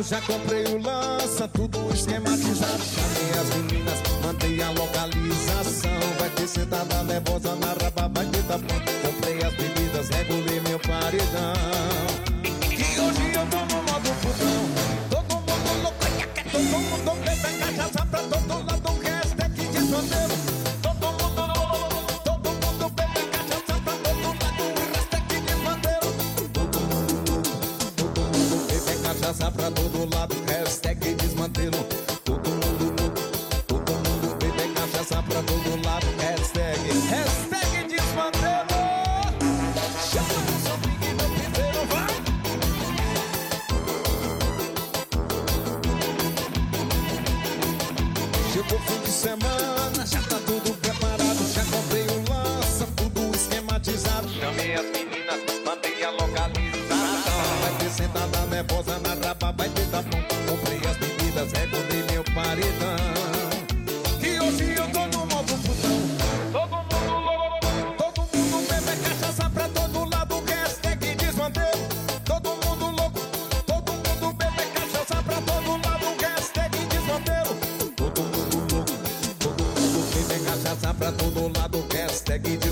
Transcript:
já comprei o lança, tudo esquematizado. Chamei as meninas, mandei a localização. Vai ter sentada nervosa na raba, vai ter tapão. Comprei as bebidas, regulei meu paredão. E hoje eu tô no modo putão. Todo mundo louco, todo mundo bebe cachaça pra todo lado. O resto é que desbandeiro. Todo mundo bebe cachaça pra todo lado. O resto é que desbandeiro. Todo mundo bebe cachaça pra todo lado. Hashtag desmantelo. Todo mundo bebe cachaça pra todo lado. Hashtag desmantelo. Chama o seu pique, meu piseiro, vai. Chegou fim de semana, já tá tudo preparado. Já comprei o lança, tudo esquematizado. Chamei as meninas, mandei a localização. Vai ter sentada nervosa na raba, vai ter tapão. Comprei as bebidas, regulei meu paredão. E hoje eu tô no modo putão. Todo mundo bebe cachaça pra todo lado. Hashtag desmantelo. Todo mundo louco, todo mundo bebe cachaça pra todo lado. Hashtag desmantelo. Todo mundo louco, todo mundo bebe cachaça pra todo lado. Hashtag desmantelo.